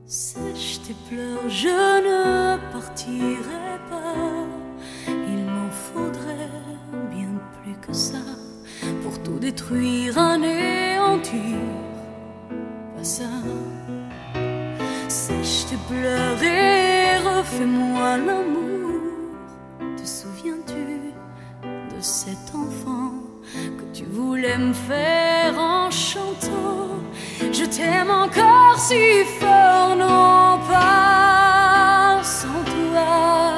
Sèche tes pleurs, je ne partirai pas. Il m'en faudrait bien plus que ça pour tout détruire, anéantir. Pas ça. Sèche tes pleurs et refais-moi l'amour. Te souviens-tu de cet enfant que tu voulais me faire en chantant? Je t'aime encore si fort, non pas sans toi.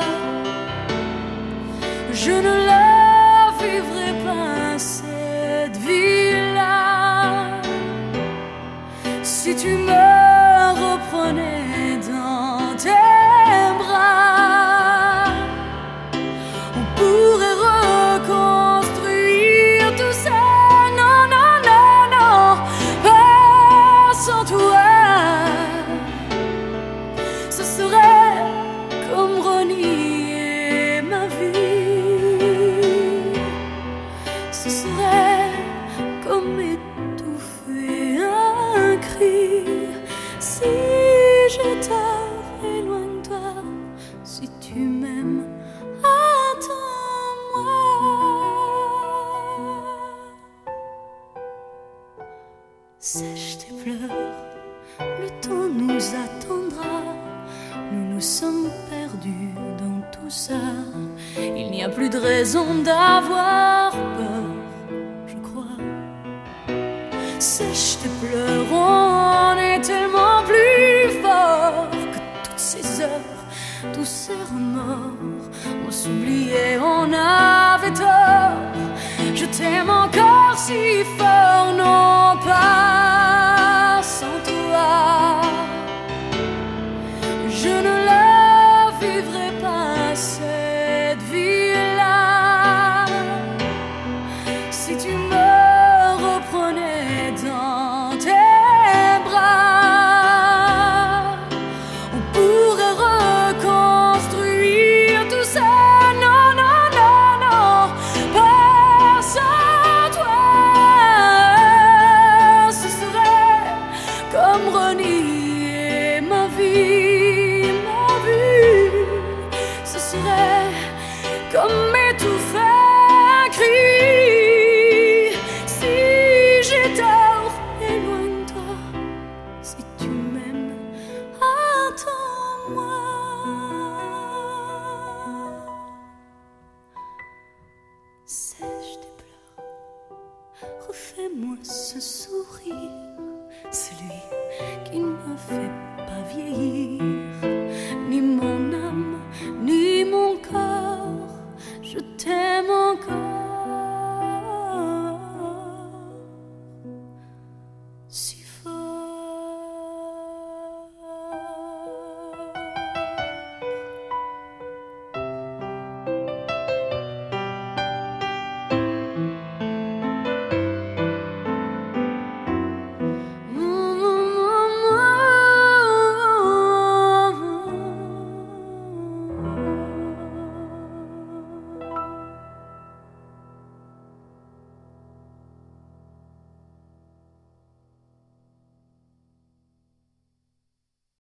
Je ne la vivrai pas cette vie-là. Si tu me reprenais dans tes bras, on pourrait reconstruire tout ça. Non, non, non, non, pas sans toi. Ce serait comme renier ma vie. Ce serait comme étouffer un cri. Si j'ai tort, éloigne-toi. Si tu m'aimes, attends-moi. Sèche tes pleurs, le temps nous attendra. Nous nous sommes perdus dans tout ça. Il n'y a plus de raison d'avoir peur, je crois. Sèche tes pleurs, on est tellement plus fort que toutes ces heures, tous ces remords. On s'oubliait, on avait tort. Je t'aime encore si fort, non pas sans toi. Je ne la vivrai pas cette vie-là. Si tu me reprenais dans tes bras, on pourrait reconstruire tout ça. Non, non, non, non, pas sans toi. Ce serait comme renier ma vie, ma vie. Ce serait comme étouffer un cri. Si j'ai tort, éloigne-toi. Si tu m'aimes, attends-moi. Sèche tes pleurs, refais-moi ce sourire, celui qui ne me fait pas vieillir, ni mon âme, ni mon corps. Je t'aime encore si